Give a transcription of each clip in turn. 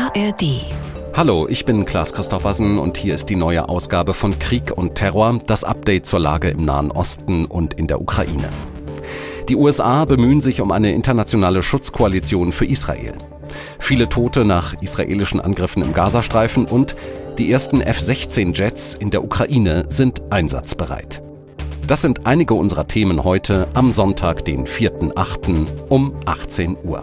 ARD. Hallo, ich bin Klaas Christoffersen und hier ist die neue Ausgabe von Krieg und Terror, das Update zur Lage im Nahen Osten und in der Ukraine. Die USA bemühen sich um eine internationale Schutzkoalition für Israel. Viele Tote nach israelischen Angriffen im Gazastreifen und die ersten F-16-Jets in der Ukraine sind einsatzbereit. Das sind einige unserer Themen heute am Sonntag, den 4.8. um 18 Uhr.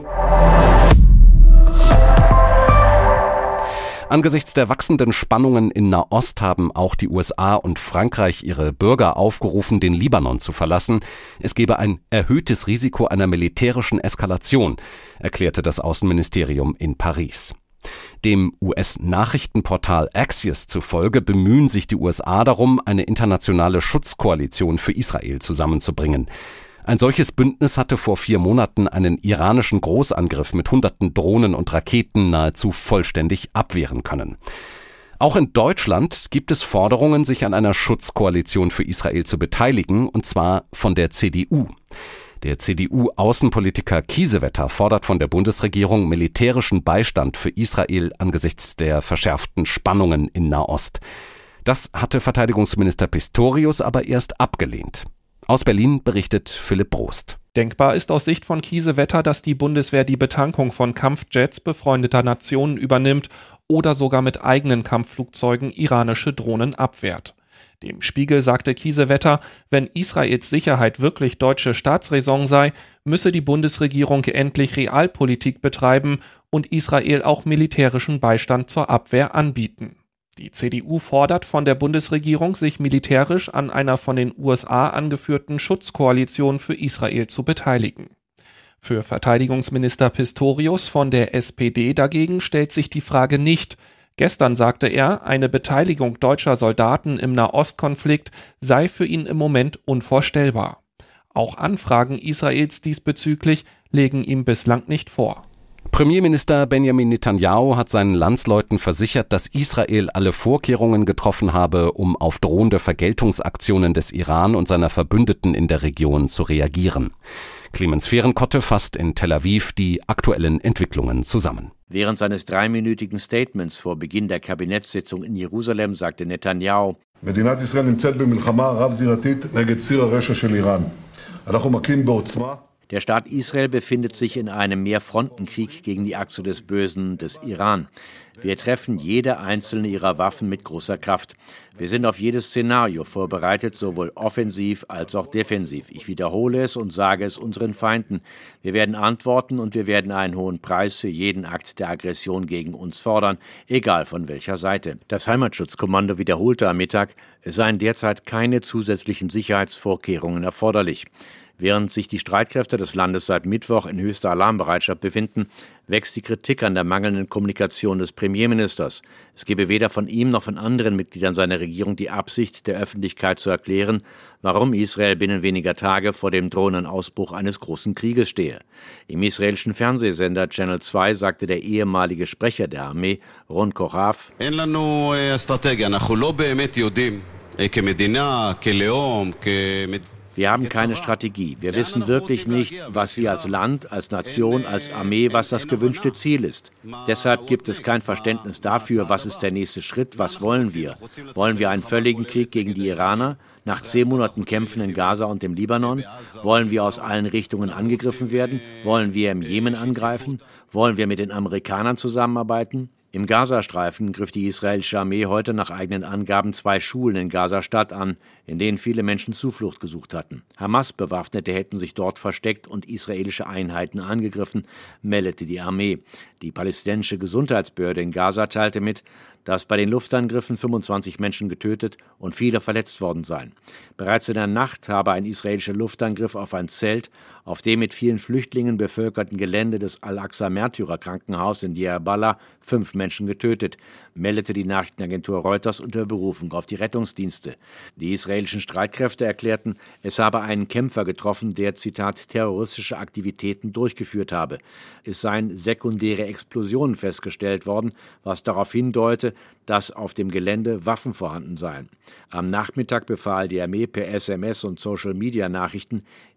Angesichts der wachsenden Spannungen in Nahost haben auch die USA und Frankreich ihre Bürger aufgerufen, den Libanon zu verlassen. Es gebe ein erhöhtes Risiko einer militärischen Eskalation, erklärte das Außenministerium in Paris. Dem US-Nachrichtenportal Axios zufolge bemühen sich die USA darum, eine internationale Schutzkoalition für Israel zusammenzubringen. Ein solches Bündnis hatte vor 4 Monaten einen iranischen Großangriff mit hunderten Drohnen und Raketen nahezu vollständig abwehren können. Auch in Deutschland gibt es Forderungen, sich an einer Schutzkoalition für Israel zu beteiligen, und zwar von der CDU. Der CDU-Außenpolitiker Kiesewetter fordert von der Bundesregierung militärischen Beistand für Israel angesichts der verschärften Spannungen in Nahost. Das hatte Verteidigungsminister Pistorius aber erst abgelehnt. Aus Berlin berichtet Philipp Brost. Denkbar ist aus Sicht von Kiesewetter, dass die Bundeswehr die Betankung von Kampfjets befreundeter Nationen übernimmt oder sogar mit eigenen Kampfflugzeugen iranische Drohnen abwehrt. Dem Spiegel sagte Kiesewetter, wenn Israels Sicherheit wirklich deutsche Staatsräson sei, müsse die Bundesregierung endlich Realpolitik betreiben und Israel auch militärischen Beistand zur Abwehr anbieten. Die CDU fordert von der Bundesregierung, sich militärisch an einer von den USA angeführten Schutzkoalition für Israel zu beteiligen. Für Verteidigungsminister Pistorius von der SPD dagegen stellt sich die Frage nicht. Gestern sagte er, eine Beteiligung deutscher Soldaten im Nahostkonflikt sei für ihn im Moment unvorstellbar. Auch Anfragen Israels diesbezüglich legen ihm bislang nicht vor. Premierminister Benjamin Netanyahu hat seinen Landsleuten versichert, dass Israel alle Vorkehrungen getroffen habe, um auf drohende Vergeltungsaktionen des Iran und seiner Verbündeten in der Region zu reagieren. Clemens Fehrenkotte fasst in Tel Aviv die aktuellen Entwicklungen zusammen. Während seines 3-minütigen Statements vor Beginn der Kabinettssitzung in Jerusalem sagte Netanyahu: מדינת ישראל נמצאת במלחמה רב-זירתית נגד ציר הרשע של איראן. אנחנו מכים בעוצמה. Der Staat Israel befindet sich in einem Mehrfrontenkrieg gegen die Achse des Bösen, des Iran. Wir treffen jede einzelne ihrer Waffen mit großer Kraft. Wir sind auf jedes Szenario vorbereitet, sowohl offensiv als auch defensiv. Ich wiederhole es und sage es unseren Feinden. Wir werden antworten und wir werden einen hohen Preis für jeden Akt der Aggression gegen uns fordern, egal von welcher Seite. Das Heimatschutzkommando wiederholte am Mittag, es seien derzeit keine zusätzlichen Sicherheitsvorkehrungen erforderlich. Während sich die Streitkräfte des Landes seit Mittwoch in höchster Alarmbereitschaft befinden, wächst die Kritik an der mangelnden Kommunikation des Premierministers. Es gebe weder von ihm noch von anderen Mitgliedern seiner Regierung die Absicht, der Öffentlichkeit zu erklären, warum Israel binnen weniger Tage vor dem drohenden Ausbruch eines großen Krieges stehe. Im israelischen Fernsehsender Channel 2 sagte der ehemalige Sprecher der Armee, Ron Kochav: אין לנו אסטרטגיה, אנחנו לא באמת יודעים כמדינה, כלאום, Wir haben keine Strategie. Wir wissen wirklich nicht, was wir als Land, als Nation, als Armee, was das gewünschte Ziel ist. Deshalb gibt es kein Verständnis dafür, was ist der nächste Schritt, was wollen wir? Wollen wir einen völligen Krieg gegen die Iraner? Nach 10 Monaten Kämpfen in Gaza und dem Libanon? Wollen wir aus allen Richtungen angegriffen werden? Wollen wir im Jemen angreifen? Wollen wir mit den Amerikanern zusammenarbeiten? Im Gazastreifen griff die israelische Armee heute nach eigenen Angaben 2 Schulen in Gaza-Stadt an, in denen viele Menschen Zuflucht gesucht hatten. Hamas-Bewaffnete hätten sich dort versteckt und israelische Einheiten angegriffen, meldete die Armee. Die palästinensische Gesundheitsbehörde in Gaza teilte mit, dass bei den Luftangriffen 25 Menschen getötet und viele verletzt worden seien. Bereits in der Nacht habe ein israelischer Luftangriff auf ein Zelt auf dem mit vielen Flüchtlingen bevölkerten Gelände des Al-Aqsa-Märtyrer-Krankenhaus in Deir Bala 5 Menschen getötet, meldete die Nachrichtenagentur Reuters unter Berufung auf die Rettungsdienste. Die israelischen Streitkräfte erklärten, es habe einen Kämpfer getroffen, der, Zitat, terroristische Aktivitäten durchgeführt habe. Es seien sekundäre Explosionen festgestellt worden, was darauf hindeute, dass auf dem Gelände Waffen vorhanden seien. Am Nachmittag befahl die Armee per SMS und Social-Media-Nachrichten,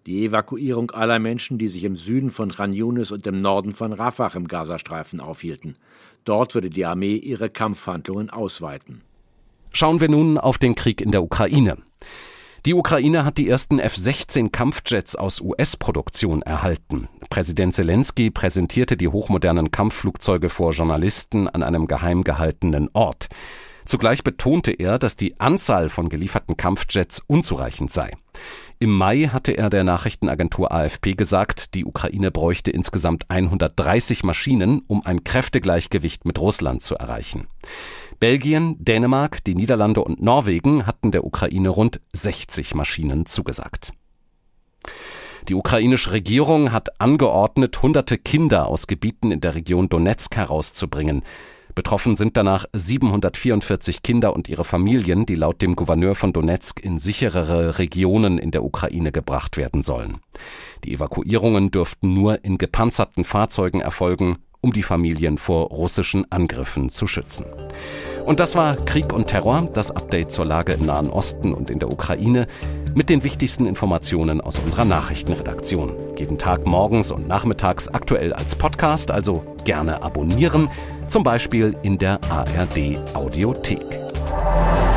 Die Evakuierung aller Menschen, die sich im Süden von Khan Yunis und im Norden von Rafah im Gazastreifen aufhielten. Dort würde die Armee ihre Kampfhandlungen ausweiten. Schauen wir nun auf den Krieg in der Ukraine. Die Ukraine hat die ersten F-16 Kampfjets aus US-Produktion erhalten. Präsident Zelensky präsentierte die hochmodernen Kampfflugzeuge vor Journalisten an einem geheim gehaltenen Ort. Zugleich betonte er, dass die Anzahl von gelieferten Kampfjets unzureichend sei. Im Mai hatte er der Nachrichtenagentur AFP gesagt, die Ukraine bräuchte insgesamt 130 Maschinen, um ein Kräftegleichgewicht mit Russland zu erreichen. Belgien, Dänemark, die Niederlande und Norwegen hatten der Ukraine rund 60 Maschinen zugesagt. Die ukrainische Regierung hat angeordnet, hunderte Kinder aus Gebieten in der Region Donezk herauszubringen. Betroffen sind danach 744 Kinder und ihre Familien, die laut dem Gouverneur von Donezk in sicherere Regionen in der Ukraine gebracht werden sollen. Die Evakuierungen dürften nur in gepanzerten Fahrzeugen erfolgen, um die Familien vor russischen Angriffen zu schützen. Und das war Krieg und Terror, das Update zur Lage im Nahen Osten und in der Ukraine mit den wichtigsten Informationen aus unserer Nachrichtenredaktion. Jeden Tag morgens und nachmittags aktuell als Podcast, also gerne abonnieren, zum Beispiel in der ARD Audiothek.